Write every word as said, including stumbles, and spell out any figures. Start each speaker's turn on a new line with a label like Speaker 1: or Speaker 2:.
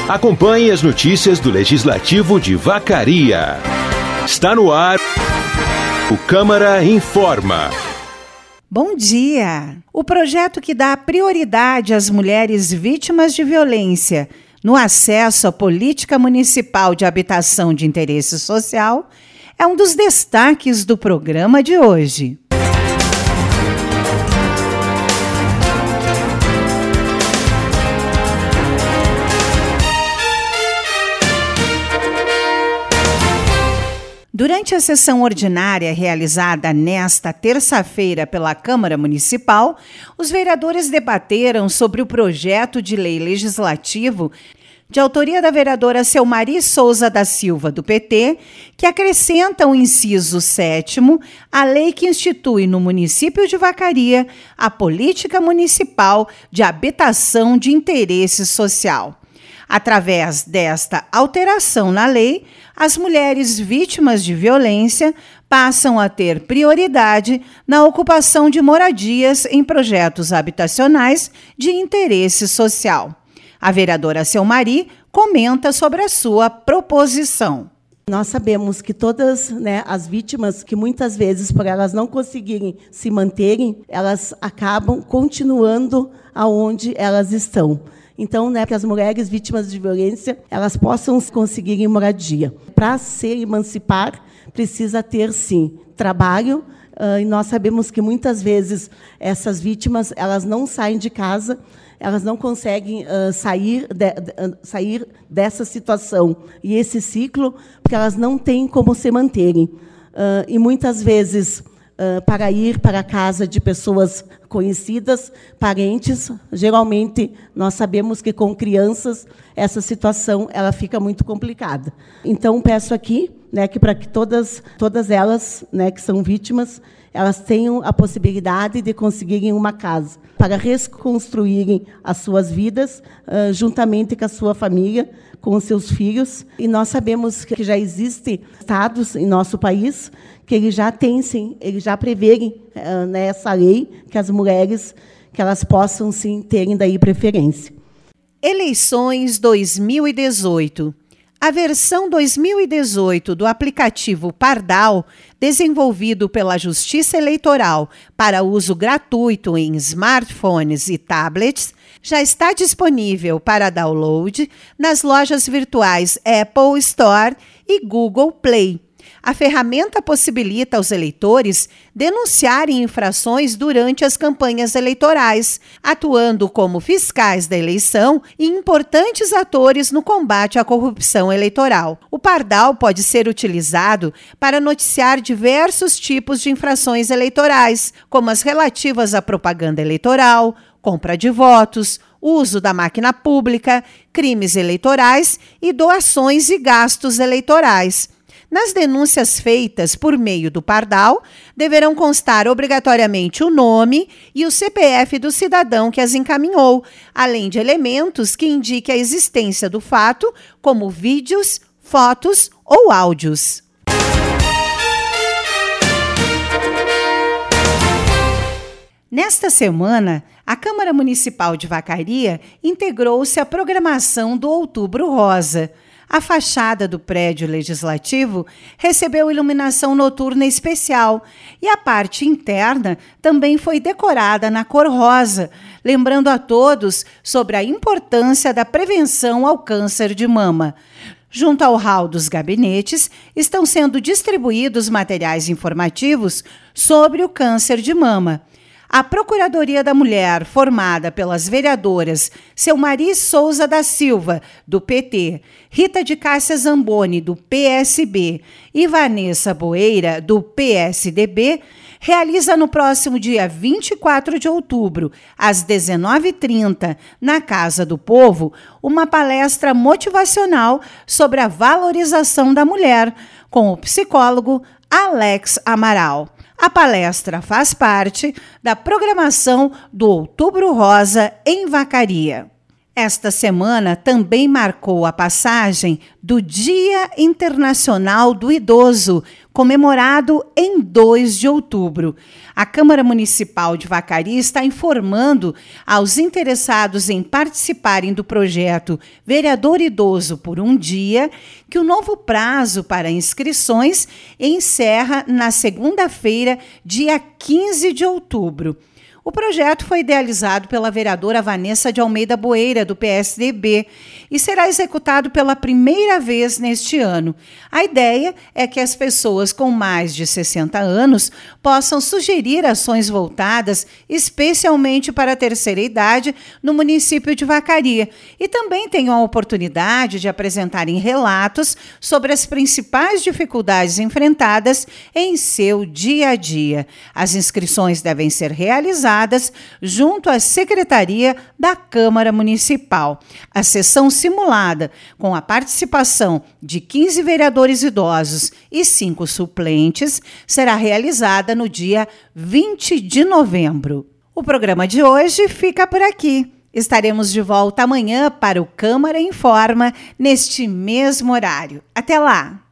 Speaker 1: Acompanhe as notícias do Legislativo de Vacaria. Está no ar o Câmara Informa.
Speaker 2: Bom dia! O projeto que dá prioridade às mulheres vítimas de violência no acesso à política municipal de habitação de interesse social é um dos destaques do programa de hoje. Durante a sessão ordinária realizada nesta terça-feira pela Câmara Municipal, os vereadores debateram sobre o projeto de lei legislativo de autoria da vereadora Selmari Souza da Silva, do P T, que acrescenta o inciso sétimo à lei que institui no município de Vacaria a política municipal de habitação de interesse social. Através desta alteração na lei, as mulheres vítimas de violência passam a ter prioridade na ocupação de moradias em projetos habitacionais de interesse social. A vereadora Selmari comenta sobre a sua proposição.
Speaker 3: Nós sabemos que todas, né, as vítimas, que muitas vezes, por elas não conseguirem se manterem, elas acabam continuando aonde elas estão. Então, né, que as mulheres vítimas de violência, elas possam conseguir moradia. Para se emancipar, precisa ter, sim, trabalho, uh, e nós sabemos que, muitas vezes, essas vítimas, elas não saem de casa, elas não conseguem uh, sair, de, de, sair dessa situação e esse ciclo, porque elas não têm como se manterem. Uh, e, muitas vezes, Uh, para ir para a casa de pessoas conhecidas, parentes. Geralmente, nós sabemos que com crianças, essa situação ela fica muito complicada. Então, peço aqui, né, que para que todas, todas elas, né, que são vítimas, elas tenham a possibilidade de conseguirem uma casa, para reconstruírem as suas vidas, uh, juntamente com a sua família, com os seus filhos. E nós sabemos que já existem estados em nosso país que eles já têm, sim, eles já preverem uh, nessa lei que as mulheres, que elas possam, sim, terem daí preferência.
Speaker 2: Eleições dois mil e dezoito. A versão dois mil e dezoito do aplicativo Pardal, desenvolvido pela Justiça Eleitoral para uso gratuito em smartphones e tablets, já está disponível para download nas lojas virtuais Apple Store e Google Play. A ferramenta possibilita aos eleitores denunciarem infrações durante as campanhas eleitorais, atuando como fiscais da eleição e importantes atores no combate à corrupção eleitoral. O Pardal pode ser utilizado para noticiar diversos tipos de infrações eleitorais, como as relativas à propaganda eleitoral, compra de votos, uso da máquina pública, crimes eleitorais e doações e gastos eleitorais. Nas denúncias feitas por meio do Pardal, deverão constar obrigatoriamente o nome e o C P F do cidadão que as encaminhou, além de elementos que indiquem a existência do fato, como vídeos, fotos ou áudios. Nesta semana, a Câmara Municipal de Vacaria integrou-se à programação do Outubro Rosa. A fachada do prédio legislativo recebeu iluminação noturna especial e a parte interna também foi decorada na cor rosa, lembrando a todos sobre a importância da prevenção ao câncer de mama. Junto ao hall dos gabinetes, estão sendo distribuídos materiais informativos sobre o câncer de mama. A Procuradoria da Mulher, formada pelas vereadoras Selmari Souza da Silva, do P T, Rita de Cássia Zamboni, do P S B, e Vanessa Boeira, do P S D B, realiza no próximo dia vinte e quatro de outubro, às dezenove e trinta, na Casa do Povo, uma palestra motivacional sobre a valorização da mulher, com o psicólogo Alex Amaral. A palestra faz parte da programação do Outubro Rosa em Vacaria. Esta semana também marcou a passagem do Dia Internacional do Idoso, comemorado em dois de outubro. A Câmara Municipal de Vacaria está informando aos interessados em participarem do projeto Vereador Idoso por um Dia que o novo prazo para inscrições encerra na segunda-feira, dia quinze de outubro. O projeto foi idealizado pela vereadora Vanessa de Almeida Boeira, do P S D B, e será executado pela primeira vez neste ano. A ideia é que as pessoas com mais de sessenta anos possam sugerir ações voltadas especialmente para a terceira idade no município de Vacaria e também tenham a oportunidade de apresentarem relatos sobre as principais dificuldades enfrentadas em seu dia a dia. As inscrições devem ser realizadas junto à Secretaria da Câmara Municipal. A sessão simulada, com a participação de quinze vereadores idosos e cinco suplentes, será realizada no dia vinte de novembro. O programa de hoje fica por aqui. Estaremos de volta amanhã para o Câmara Informa, neste mesmo horário. Até lá!